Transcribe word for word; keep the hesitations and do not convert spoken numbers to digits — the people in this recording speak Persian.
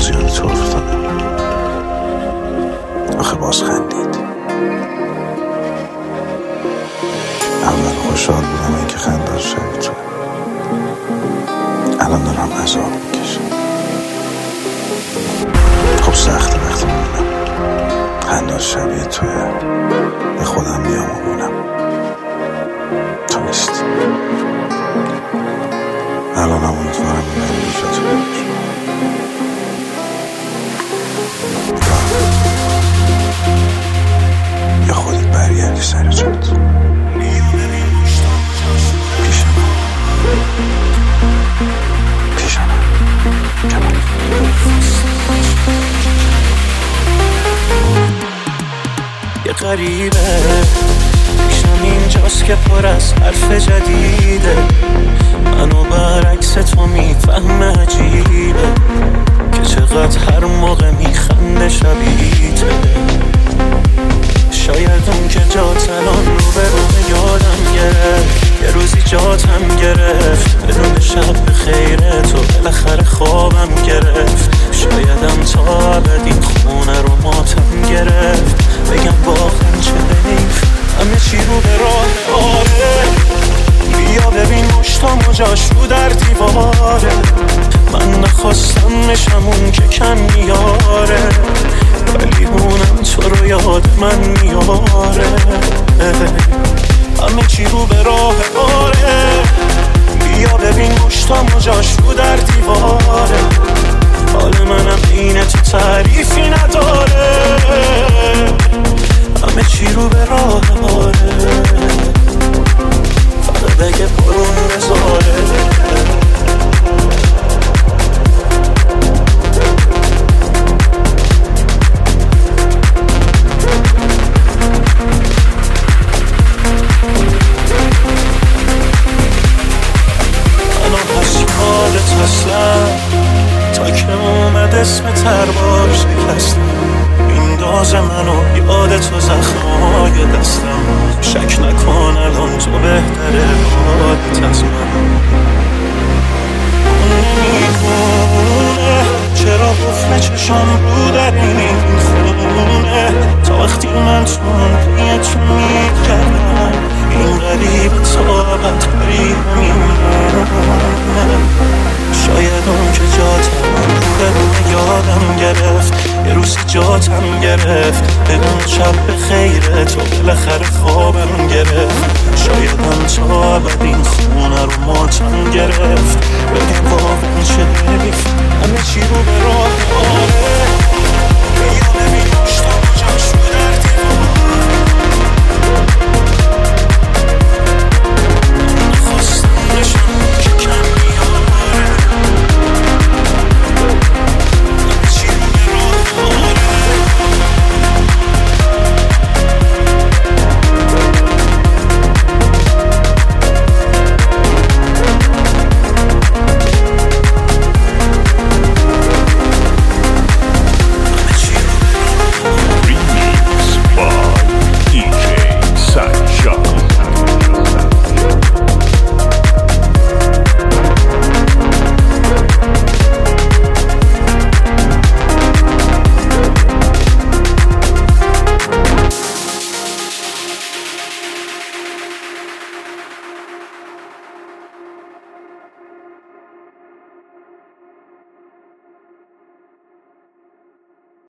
باز یاد تو افتادم. آخه باز خندید. اول خوشحال بودم این که خنده‌اش شبیه توه، الان دارم عذاب میکشم. خب سخته وقتی میبینم خنده‌اش شبیه توه، به خودم میام و مونم تو نیستی. الان هم امیدوارم میبینم بیشتر تو باشم. یا خودت برگردی سر جات پیشم پیشم یه غریبه پیشم اینجاست که پر از حرف جدیده، منو برعکس تو میفهم عجیبه که چقدر هر موقع میخنده شبیته. شاید اون که جات الان رو به رو یادم گرفت، یه روزی جاتم گرفت بدون شب به خیره تو بالاخره خوابم گرفت. شایدم تا ابد این خونه رو ماتم گرفت، بگم واقعا چه حیف همه چی رو به راه آره. بیا ببین مشتام و جاش رو در دیواره، من نخواستم مشم اون که کم میاره، ولی اونم تو رو یاد من میاره. همه چی رو به راه آره. بیا ببین مشتام و جاش رو در دیواره، حال منم اینه تو تعریفی نداره. همه چی رو به راه آره، فقط اگه برون بذاره. تا که اومد اسم تربار شکستم، این داز منو یاد تو زخمای دستم. شک نکن الان تو بهتره حالت از من. اون نمیدونه چرا قفل چشم رو در این خونه، تا وقتی من تو نیت میگردم این غریب طاقت غریب میمونه. شاید اون که جاتم رو به رو یادم گرفت، یه روزی جاتم گرفت بدون شب به خیره تو بالاخره خوابم گرفت. شاید هم تا ابد این خونه رو ماتم گرفت، بگم